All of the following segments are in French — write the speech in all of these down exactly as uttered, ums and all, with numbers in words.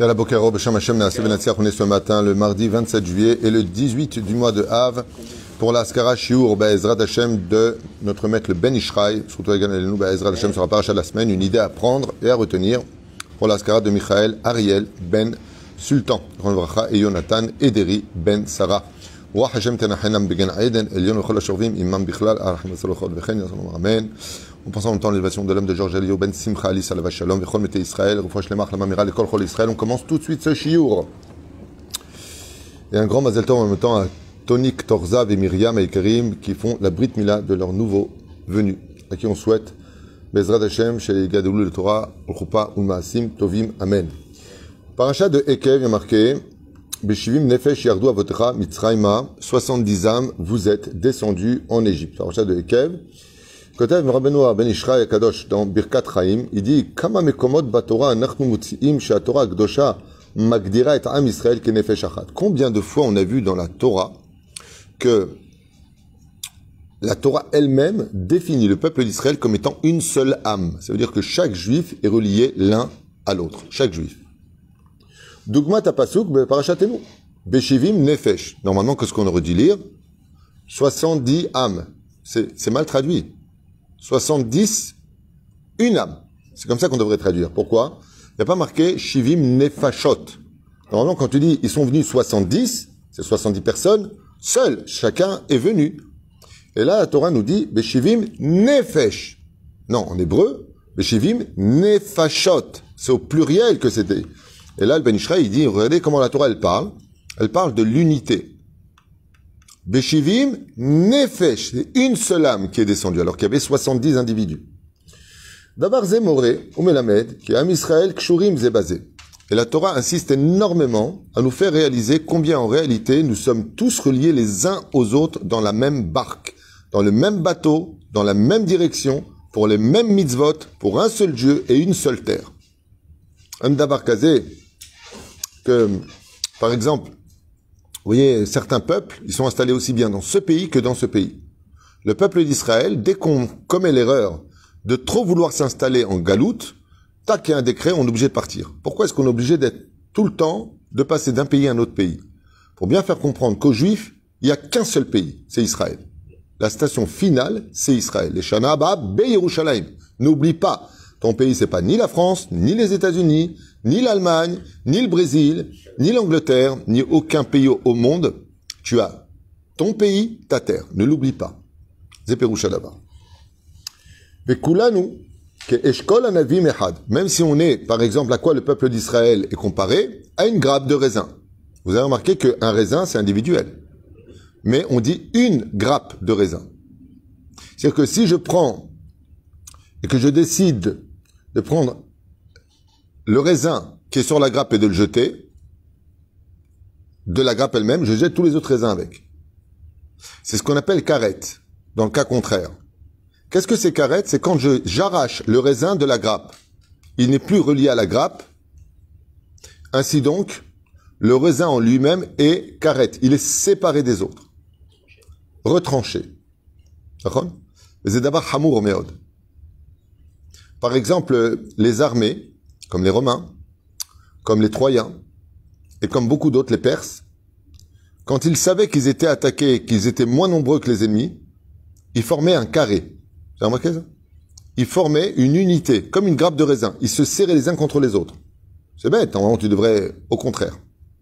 Yalla Bokero, Besham Hashem, Naaseh Benatsiach, on est ce matin, le mardi vingt-sept juillet et le dix-huit du mois de Av pour la Askara Shiur Be'ezrat Hashem de notre maître le Ben Ishraï. Surtout nous Be'ezrat Hashem sur la paracha de la semaine, une idée à prendre et à retenir pour la Askara de Michael Ariel Ben Sultan, et Yonatan Ederi Ben Sarah. Wa Hashem Tenachenam Began Aiden, Elion Chol Ashorvim, Imam Bichlal, Arachim Salochot Vechen, Yasalom Amen. On pense en même temps à l'élévation de l'homme de Georges Elio Ben Simcha Ali Salava Shalom, Vechol Mete Israël, Refouach Lemach, la Mamira, l'école Chol Israël. On commence tout de suite ce shiur. Et un grand Mazel Tov en même temps à Tonik, Torzav et Myriam et Karim qui font la Brit Mila de leur nouveau venu, à qui on souhaite Bezrat Hashem, chez Gadoulou le Torah, Rupa Ulmaasim, Tovim, Amen. Parachat de Ekev, il y a marqué Beshivim Nefesh Yardu Avotecha Mitzrayma, soixante-dix âmes, vous êtes descendus en Égypte. Parachat de Ekev. Kotev Rabbeinu Ben Ishraï Kadosh dans Birkat Chaim, il dit Kama mekomot batorah anachnu mutziim she'atorah akdosha magdira et am Israël kenefesh achat. Combien de fois on a vu dans la Torah que la Torah elle-même définit le peuple d'Israël comme étant une seule âme. Ça veut dire que chaque juif est relié l'un à l'autre. Chaque juif. Dougmat apasuk be parachatenu beshivim nefesh. Normalement, qu'est-ce qu'on aurait dû lire? soixante-dix âmes. C'est, c'est mal traduit. soixante-dix, une âme. C'est comme ça qu'on devrait traduire. Pourquoi? Il n'y a pas marqué Shivim Nefashot. Normalement, quand tu dis ils sont venus soixante-dix, c'est soixante-dix personnes, seuls, chacun est venu. Et là, la Torah nous dit Beshivim Nefesh. Non, en hébreu, Beshivim Nefashot. C'est au pluriel que c'était. Et là, le Ben Ishraï, il dit, regardez comment la Torah, elle parle. Elle parle de l'unité. Beshivim Nefesh, c'est une seule âme qui est descendue, alors qu'il y avait soixante-dix individus. Dabar Zemoré, ou Melamed, qui est Am Israël, Kshurim Zebazé. Et la Torah insiste énormément à nous faire réaliser combien en réalité nous sommes tous reliés les uns aux autres dans la même barque, dans le même bateau, dans la même direction, pour les mêmes mitzvot, pour un seul Dieu et une seule terre. Un Dabar Kazé, que, par exemple, vous voyez, certains peuples, ils sont installés aussi bien dans ce pays que dans ce pays. Le peuple d'Israël, dès qu'on commet l'erreur de trop vouloir s'installer en galoute, tac, il y a un décret, on est obligé de partir. Pourquoi est-ce qu'on est obligé d'être tout le temps, de passer d'un pays à un autre pays? Pour bien faire comprendre qu'aux Juifs, il n'y a qu'un seul pays, c'est Israël. La station finale, c'est Israël. Les Shana Abba, Be Yerushalayim. N'oublie pas, ton pays, c'est pas ni la France, ni les États-Unis, ni l'Allemagne, ni le Brésil, ni l'Angleterre, ni aucun pays au monde. Tu as ton pays, ta terre. Ne l'oublie pas. Zeperusha d'abord. Vekulanu, ke eshkol anavim echad. Même si on est, par exemple, à quoi le peuple d'Israël est comparé, à une grappe de raisin. Vous avez remarqué qu'un raisin, c'est individuel. Mais on dit une grappe de raisin. C'est-à-dire que si je prends et que je décide de prendre le raisin qui est sur la grappe et de le jeter, de la grappe elle-même, je jette tous les autres raisins avec. C'est ce qu'on appelle carrette, dans le cas contraire. Qu'est-ce que c'est carrette? C'est quand je, j'arrache le raisin de la grappe. Il n'est plus relié à la grappe. Ainsi donc, le raisin en lui-même est carrette. Il est séparé des autres. Retranché. D'accord? C'est d'abord hamour meod. Par exemple, les armées, comme les Romains, comme les Troyens, et comme beaucoup d'autres, les Perses, quand ils savaient qu'ils étaient attaqués, qu'ils étaient moins nombreux que les ennemis, ils formaient un carré. Vous avez remarqué ça? Ils formaient une unité, comme une grappe de raisin. Ils se serraient les uns contre les autres. C'est bête, normalement tu devrais au contraire.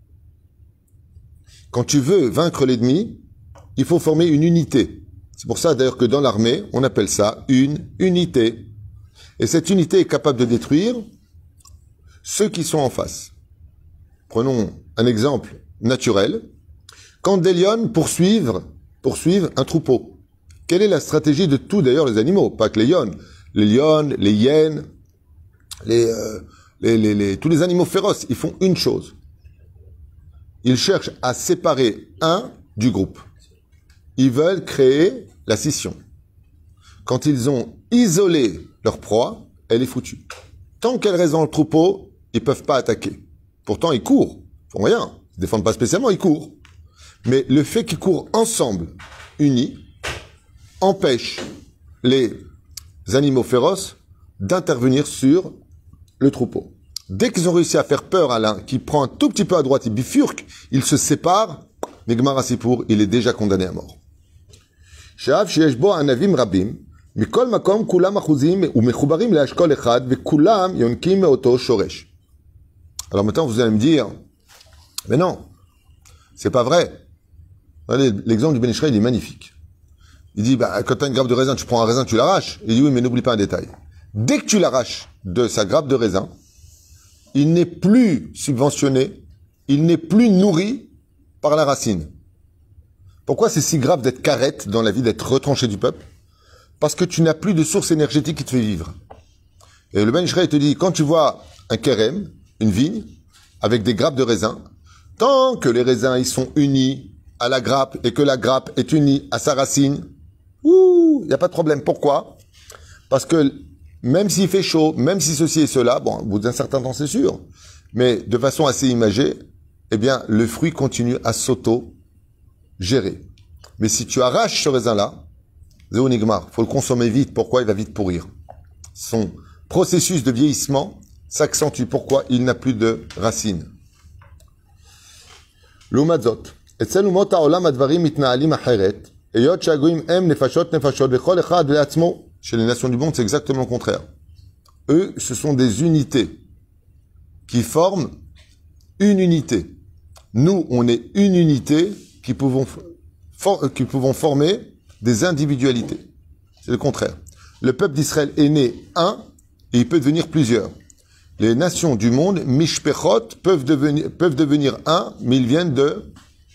Quand tu veux vaincre l'ennemi, il faut former une unité. C'est pour ça d'ailleurs que dans l'armée, on appelle ça une unité. Et cette unité est capable de détruire ceux qui sont en face. Prenons un exemple naturel. Quand des lions poursuivent, poursuivent un troupeau, quelle est la stratégie de tous d'ailleurs les animaux? Pas que les lions. Les lions, les hyènes, les, euh, les, les, les, tous les animaux féroces, ils font une chose. Ils cherchent à séparer un du groupe. Ils veulent créer la scission. Quand ils ont isolé leur proie, elle est foutue. Tant qu'elle reste dans le troupeau, ils peuvent pas attaquer. Pourtant, ils courent. Ils font rien. Ils se défendent pas spécialement, ils courent. Mais le fait qu'ils courent ensemble, unis, empêche les animaux féroces d'intervenir sur le troupeau. Dès qu'ils ont réussi à faire peur à l'un, qui prend un tout petit peu à droite, il bifurque, il se sépare, Nigmar Asipour, il est déjà condamné à mort. She'av sheyesh bo anavim rabim, mikol makom kulam achuzim umechubarim leashkol echad, vekulam yonkim meoto shoresh. Alors maintenant, vous allez me dire, mais non, c'est pas vrai. Regardez, l'exemple du Ben Ishraï, il est magnifique. Il dit, bah, quand tu as une grappe de raisin, tu prends un raisin, tu l'arraches. Il dit, oui, mais n'oublie pas un détail. Dès que tu l'arraches de sa grappe de raisin, il n'est plus subventionné, il n'est plus nourri par la racine. Pourquoi c'est si grave d'être carrette dans la vie, d'être retranché du peuple? Parce que tu n'as plus de source énergétique qui te fait vivre. Et le Ben Ishraï te dit, quand tu vois un kérem, une vigne, avec des grappes de raisin, tant que les raisins, ils sont unis à la grappe et que la grappe est unie à sa racine, ouh, il n'y a pas de problème. Pourquoi? Parce que même s'il fait chaud, même si ceci et cela, bon, au bout d'un certain temps, c'est sûr, mais de façon assez imagée, eh bien, le fruit continue à s'auto-gérer. Mais si tu arraches ce raisin-là, Zéo Nigmar, faut le consommer vite. Pourquoi? Il va vite pourrir. Son processus de vieillissement s'accentue. Pourquoi? Il n'a plus de racines. L'Umad Zot. אצל אומות העולם הדברים מתנהלים אחרת, היות שהגויים הם נפשות נפשות וכל אחד לעצמו. Chez les nations du monde, c'est exactement le contraire. Eux, ce sont des unités qui forment une unité. Nous, on est une unité qui pouvons, for qui pouvons former des individualités. C'est le contraire. Le peuple d'Israël est né un et il peut devenir plusieurs. Les nations du monde, mishpechot, peuvent devenir, peuvent devenir un, mais ils viennent de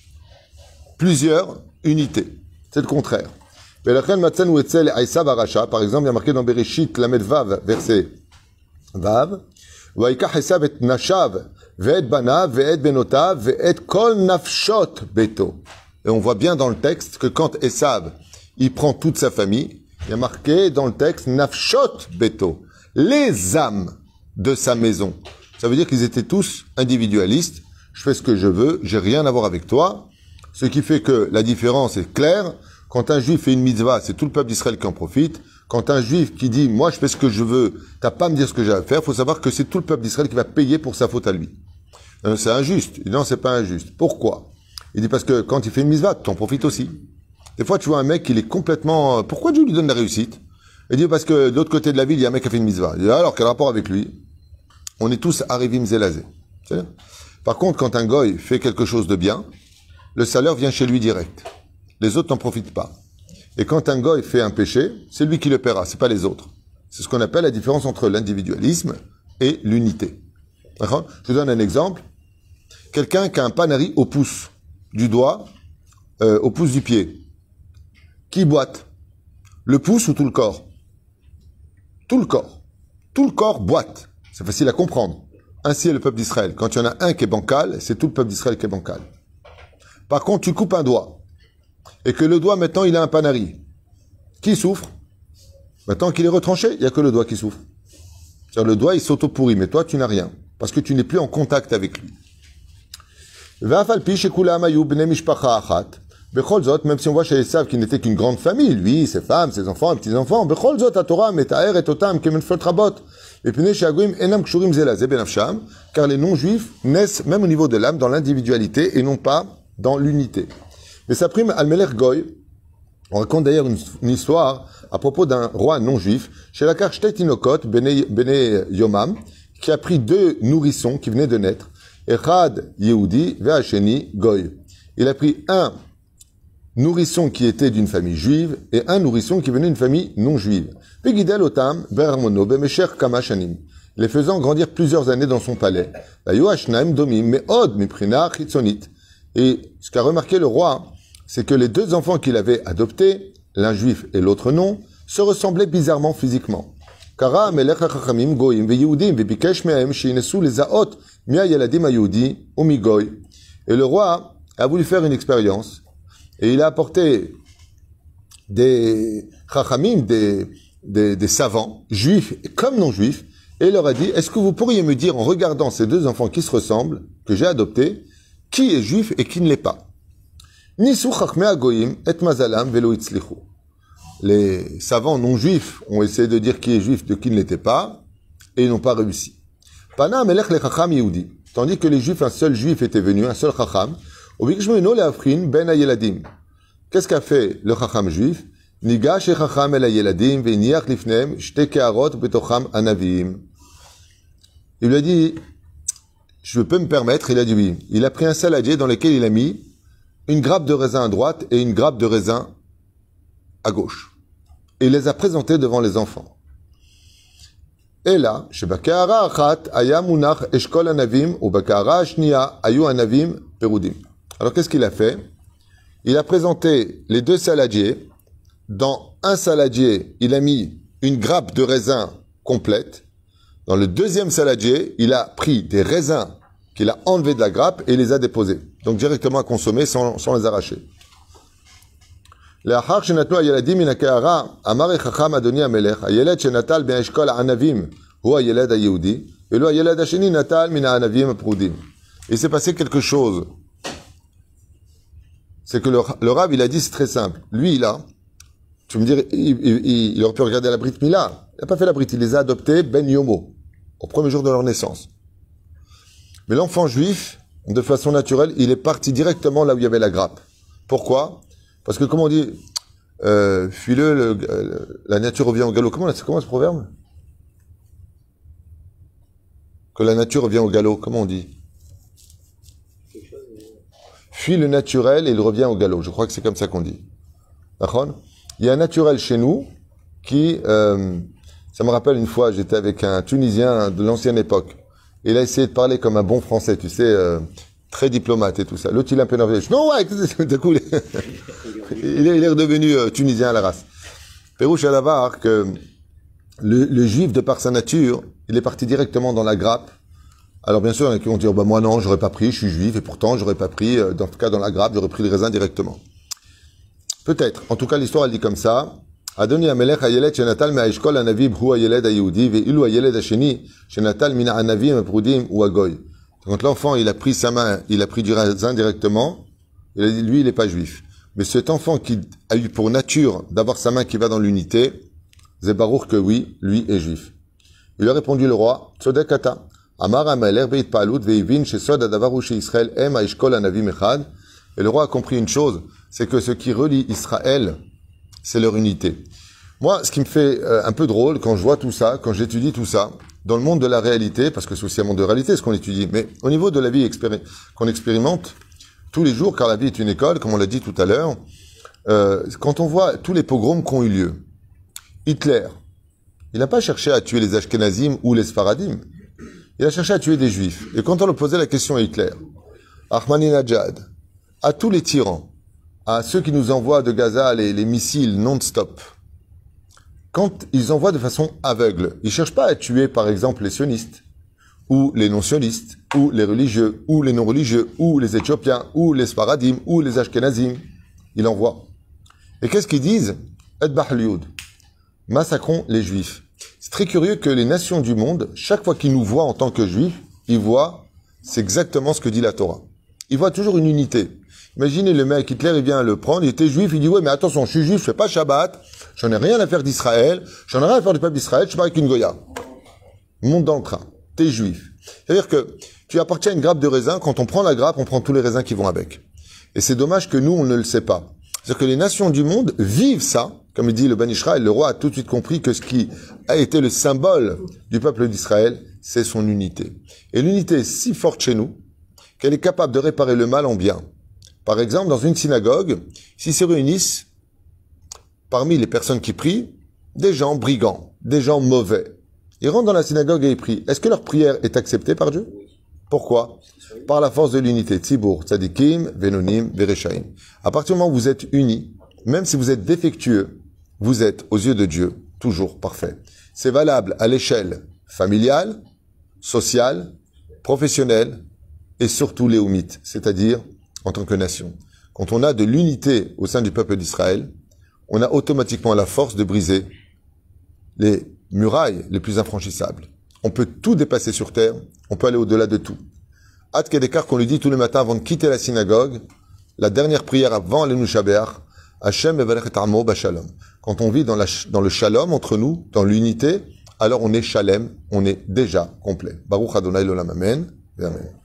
plusieurs unités. C'est le contraire. Par exemple, il y a marqué dans Bereshit, Lamed Vav, verset Vav, Vaikach Esav et Nashav, ve'et banav, ve'et benotav, ve'et kol nafshot beto. Et on voit bien dans le texte que quand Esav, il prend toute sa famille, il y a marqué dans le texte Nafshot beto, les âmes de sa maison. Ça veut dire qu'ils étaient tous individualistes. Je fais ce que je veux, j'ai rien à voir avec toi. Ce qui fait que la différence est claire. Quand un juif fait une mitzvah, c'est tout le peuple d'Israël qui en profite. Quand un juif qui dit, moi je fais ce que je veux, t'as pas à me dire ce que j'ai à faire, il faut savoir que c'est tout le peuple d'Israël qui va payer pour sa faute à lui. Euh, c'est injuste. Il dit, non, c'est pas injuste. Pourquoi? Il dit, parce que quand il fait une mitzvah, tu en profites aussi. Des fois, tu vois un mec, il est complètement... Pourquoi Dieu lui donne la réussite? Il dit, parce que de l'autre côté de la ville, il y a un mec qui a fait une mitzvah. Il dit, alors, quel rapport avec lui? On est tous Arivim Zelazé. Par contre, quand un goy fait quelque chose de bien, le salaire vient chez lui direct. Les autres n'en profitent pas. Et quand un goy fait un péché, c'est lui qui le paiera, c'est pas les autres. C'est ce qu'on appelle la différence entre l'individualisme et l'unité. D'accord? Je vous donne un exemple. Quelqu'un qui a un panari au pouce du doigt, euh, au pouce du pied. Qui boite? Le pouce ou tout le corps? Tout le corps. Tout le corps boite. C'est facile à comprendre. Ainsi est le peuple d'Israël. Quand il y en a un qui est bancal, c'est tout le peuple d'Israël qui est bancal. Par contre, tu coupes un doigt, et que le doigt, maintenant, il a un panari. Qui souffre? Maintenant qu'il est retranché, il n'y a que le doigt qui souffre. C'est-à-dire, le doigt, il s'auto-pourrit, mais toi, tu n'as rien, parce que tu n'es plus en contact avec lui. Même si on voit chez Esav qu'il n'était qu'une grande famille, lui, ses femmes, ses enfants, ses petits-enfants, car les non-juifs naissent même au niveau de l'âme, dans l'individualité, et non pas dans l'unité. Mais ça prime Al-Melech Goy. On raconte d'ailleurs une, une histoire à propos d'un roi non-juif, chez la Karshtet Tinokot, Bene Yomam, qui a pris deux nourrissons qui venaient de naître, Echad Yehudi, Ve'asheni Goy. Il a pris un nourrisson qui était d'une famille juive et un nourrisson qui venait d'une famille non juive. Pegidel Otam, Bermono, Bemesher Kamashanim, les faisant grandir plusieurs années dans son palais. Domim, Meod, Miprina, Chitzonit. Et ce qu'a remarqué le roi, c'est que les deux enfants qu'il avait adoptés, l'un juif et l'autre non, se ressemblaient bizarrement physiquement. Kara melech hachachamim goyim veYehudim vebikesh mehem sheyinesu lezaot mia yeladim hayehudi umigoy. Et le roi a voulu faire une expérience et il a apporté des chachamim, des, des, des savants, juifs comme non juifs, et il leur a dit, est-ce que vous pourriez me dire en regardant ces deux enfants qui se ressemblent, que j'ai adoptés, qui est juif et qui ne l'est pas? Nisu chachmei hagoyim et mazalam velo itzlichu. Les savants non juifs ont essayé de dire qui est juif de qui ne l'était pas, et ils n'ont pas réussi. Pana melech le chacham yehudi. Tandis que les juifs, un seul juif était venu, un seul chacham. Ubikshmeno le afrin ben ayeladim. Qu'est-ce qu'a fait le chacham juif? Nigash e chacham el ayeladim ve'niach lifnem shte keharot betocham anavim. Il lui a dit, je peux me permettre, il a dit oui. Il a pris un saladier dans lequel il a mis une grappe de raisin à droite et une grappe de raisin à gauche. Et il les a présentés devant les enfants. Et là, chez Bakahara Achat, Aya Munach Eshkol Anavim, ou Bakahara Ashnia, Ayu Anavim Perudim. Alors qu'est-ce qu'il a fait? Il a présenté les deux saladiers. Dans un saladier, il a mis une grappe de raisin complète. Dans le deuxième saladier, il a pris des raisins qu'il a enlevés de la grappe et les a déposés. Donc directement à consommer sans, sans les arracher. לאחר שנתנו הילדים מן הקערה, אמר חכם אדוני המלך, הילד שנטל באשכול הענבים הוא הילד היהודי, ואילו הילד השני נטל מן הענבים הפרודים. Il s'est passé quelque chose. C'est que le, le rab, il a dit, c'est très simple. Lui, là, tu me dirais, il, il, il aurait pu regarder la Brit Mila. Il n'a pas fait la Brit, il les a adoptés Ben Yomo, au premier jour de leur naissance. Mais l'enfant juif, de façon naturelle, il est parti directement là où il y avait la grappe. Pourquoi? Parce que, comment on dit, euh, fuis-le, le, le, la nature revient au galop. Comment, comment ce proverbe? Que la nature revient au galop, comment on dit? Fuis le naturel et il revient au galop. Je crois que c'est comme ça qu'on dit. D'accord? Il y a un naturel chez nous qui, euh, ça me rappelle une fois, j'étais avec un Tunisien de l'ancienne époque. Il a essayé de parler comme un bon français, tu sais, euh, très diplomate et tout ça. L'autre, il est un peu nerveux. Non, ouais, d'un coup, il est, il est redevenu euh, Tunisien à la race. Pérouche à l'avare que le, le juif, de par sa nature, il est parti directement dans la grappe. Alors bien sûr, il y en a qui vont dire, bah, moi non, j'aurais pas pris, je suis juif, et pourtant, j'aurais pas pris, euh, dans ce cas, dans la grappe, j'aurais pris le raisin directement. Peut-être. En tout cas, l'histoire, elle dit comme ça. Adoni Amelech Hayeled Shenatal Me'aishkol Anavim Hu Hayeled Hayehudi Ve'ilu Hayeled Hasheni Shenatal Mina Anavim Prudim ou Agoy. Quand l'enfant, il a pris sa main, il a pris du raisin directement, il a dit, lui, il n'est pas juif. Mais cet enfant qui a eu pour nature d'avoir sa main qui va dans l'unité, Zébarour que oui, lui est juif. Il a répondu le roi, Tzodekata. Amar Amelech Beit Palut Ve'ivin Shesod Adavaru She Israël Em Aishkol Anavim Echad. Et le roi a compris une chose, c'est que ce qui relie Israël, c'est leur unité. Moi, ce qui me fait euh, un peu drôle quand je vois tout ça, quand j'étudie tout ça, dans le monde de la réalité, parce que c'est aussi un monde de réalité ce qu'on étudie, mais au niveau de la vie expéri- qu'on expérimente tous les jours, car la vie est une école, comme on l'a dit tout à l'heure, euh, quand on voit tous les pogroms qui ont eu lieu, Hitler, il n'a pas cherché à tuer les Ashkenazim ou les Sfaradim, il a cherché à tuer des Juifs. Et quand on lui posait la question à Hitler, Ahmadinejad, à tous les tyrans, à ceux qui nous envoient de Gaza les, les missiles non-stop, quand ils envoient de façon aveugle, ils cherchent pas à tuer, par exemple, les sionistes, ou les non-sionistes, ou les religieux, ou les non-religieux, ou les Éthiopiens, ou les Sfaradim, ou les Ashkenazim. Ils envoient. Et qu'est-ce qu'ils disent? Edbah lioud. Massacrons les Juifs. C'est très curieux que les nations du monde, chaque fois qu'ils nous voient en tant que Juifs, ils voient, c'est exactement ce que dit la Torah. Ils voient toujours une unité. Imaginez le mec, Hitler, il vient le prendre, il était juif, il dit, ouais, mais attention, je suis juif, je fais pas Shabbat, j'en ai rien à faire d'Israël, j'en ai rien à faire du peuple d'Israël, je suis pas avec une Goya. Monte dans le train. T'es juif. C'est-à-dire que tu appartiens à une grappe de raisin, quand on prend la grappe, on prend tous les raisins qui vont avec. Et c'est dommage que nous, on ne le sait pas. C'est-à-dire que les nations du monde vivent ça, comme il dit le Ben Israël, le roi a tout de suite compris que ce qui a été le symbole du peuple d'Israël, c'est son unité. Et l'unité est si forte chez nous, qu'elle est capable de réparer le mal en bien. Par exemple, dans une synagogue, s'ils se réunissent, parmi les personnes qui prient, des gens brigands, des gens mauvais. Ils rentrent dans la synagogue et ils prient. Est-ce que leur prière est acceptée par Dieu? Pourquoi? Par la force de l'unité. Tzibur, tzadikim, venonim, vereshaim. À partir du moment où vous êtes unis, même si vous êtes défectueux, vous êtes, aux yeux de Dieu, toujours parfait. C'est valable à l'échelle familiale, sociale, professionnelle et surtout léomite, c'est-à-dire en tant que nation. Quand on a de l'unité au sein du peuple d'Israël, on a automatiquement la force de briser les murailles les plus infranchissables. On peut tout dépasser sur terre, on peut aller au-delà de tout. Ad Kedekar, qu'on lui dit tous les matins avant de quitter la synagogue, la dernière prière avant l'Enu Shabeach, Hashem evarech et amo b'shalom. Quand on vit dans, la, dans le shalom entre nous, dans l'unité, alors on est Shalem, on est déjà complet. Baruch Adonai l'Olam, Amen. Et Amen.